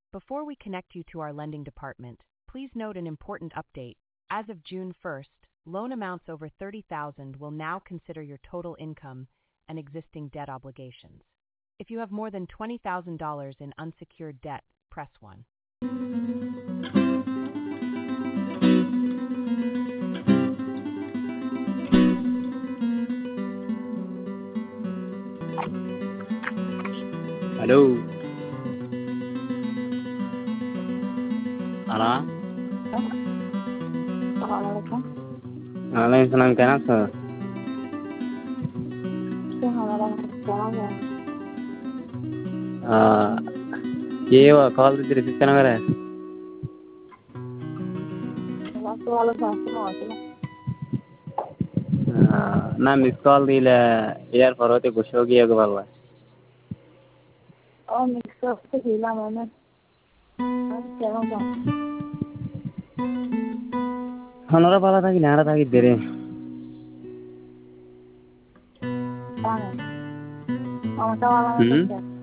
Before we connect you to our lending department, please note an important update. As of June 1st, loan amounts over $30,000 will now consider your total income and existing debt obligations. If you have more than $20,000 in unsecured debt, press 1. Hello. Halo. Assalamualaikum. Waalaikumsalam, kenapa? ये वो call दीजिए receive करना करे ना miss call दिले यार फरोते कुछ हो गया कबाल Oh, mixer से हिला मैंने क्या होगा हमारा बाला था कि नारा था कि तेरे कौन है वाला